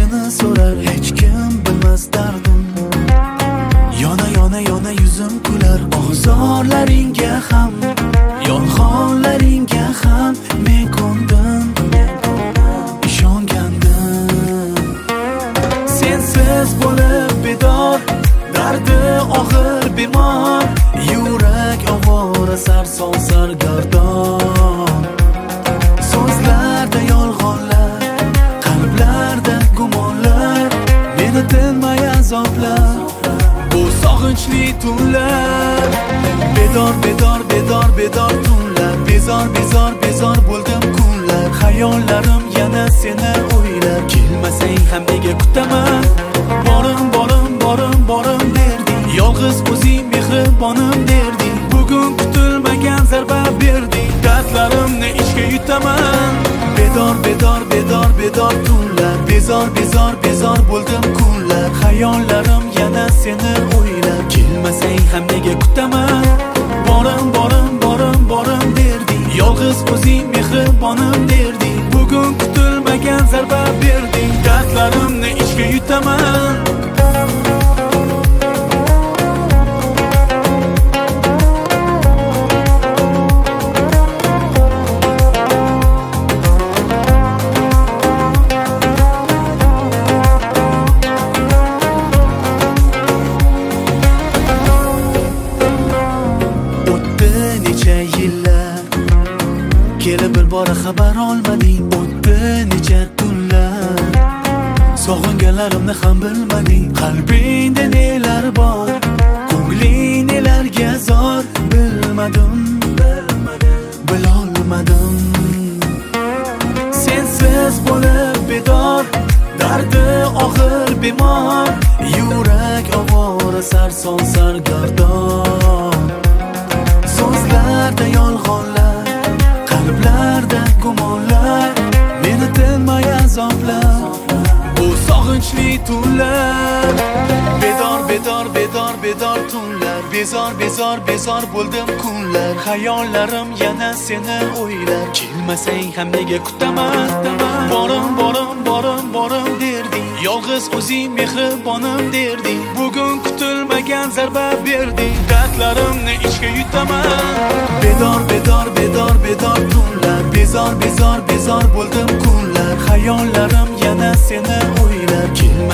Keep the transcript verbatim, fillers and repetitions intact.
seni so'rar, hech kim bilmas dardim. Yona yona yona yuzim kular, ozorlaringga ham, yolg'onlaringga ham men ko'ndim, ishongandim. Sensiz bo'lib bedor, dardi og'ir bemor, yurak ovora sarson sargardon. So'zlarda yolg'onlar, qalblarda gumonlar, meni tinmay azoblar, bu sog'inchli tunlar. Bedor bedor bedor bedor tunlar, bezor bezor bezor bo'ldim kunlar. Xayollarim yana seni o'ylab, kelmasang ham nega kutaman. Borim borim borim borim derding, yolg'iz o'zing mehribonim derding. Bugun kutilmagan zarba berding, dardlarimni ichga yutaman. Bedor bedor bedor bedor tunlar, bezor bezor bezor bo'ldim kunlar. Xayollarim yana seni o'ylab, kelmasang ham nega kutaman. Borim borim borim borim derding, yolg'iz o'zing mehribonim derding. Bugun kutilmagan zarba berding, dardlarimni ichga yutaman. Kelib bir bora xabar olmading, o'tdi necha tunlar. Sog'inganlarimni ham bilmading, qalbingda nelar bor, ko'ngling nelarga zor. Bilmadim, bilolmadim. Sensiz bo'lib bedor, dardi og'ir bemor, yurak ovora sarson sargardon. So'zlarda yolg'onlar, qalblarda gumonlar, meni tinmay azoblar, bu sog'inchli tunlar. Bedor bedor bedor bedor tunlar, bezor bezor bezor bo'ldim kunlar. Xayollarim yana seni o'ylab, kelmasang ham nega kutaman. Borim borim borim borim derding, yolg'iz o'zing mehribonim derding. Bugun kutilmagan zarba berding, dardlarimni ichga yutaman. Bedor bedor bedor bedor tunlar, bezor bezor bezor bo'ldim kunlar. Xayollarim yana seni o'ylab,